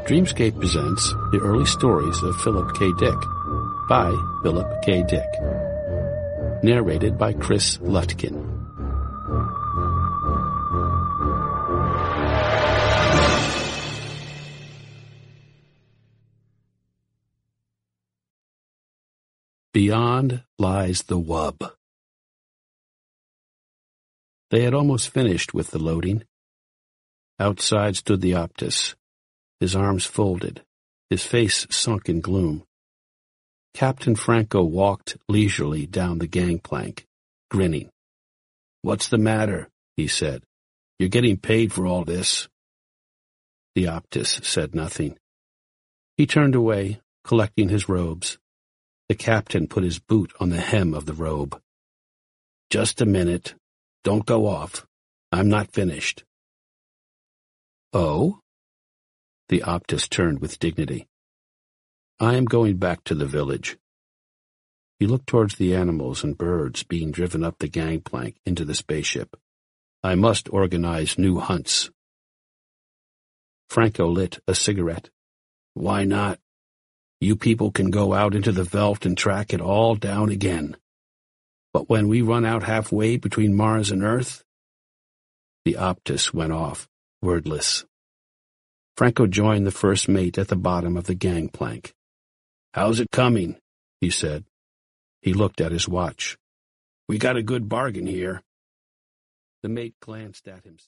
Dreamscape presents the early stories of Philip K. Dick by Philip K. Dick. Narrated by Chris Lutkin. Beyond lies the wub. They had almost finished with the loading. Outside stood the Optus, his arms folded, his face sunk in gloom. Captain Franco walked leisurely down the gangplank, grinning. "What's the matter?" he said. "You're getting paid for all this." The Optus said nothing. He turned away, collecting his robes. The captain put his boot on the hem of the robe. "Just a minute. Don't go off. I'm not finished." "Oh?" The Optus turned with dignity. "I am going back to the village." He looked towards the animals and birds being driven up the gangplank into the spaceship. "I must organize new hunts." Franco lit a cigarette. "Why not? You people can go out into the veldt and track it all down again. But when we run out halfway between Mars and Earth..." The Optus went off, wordless. Franco joined the first mate at the bottom of the gangplank. "How's it coming?" he said. He looked at his watch. "We got a good bargain here." The mate glanced at him.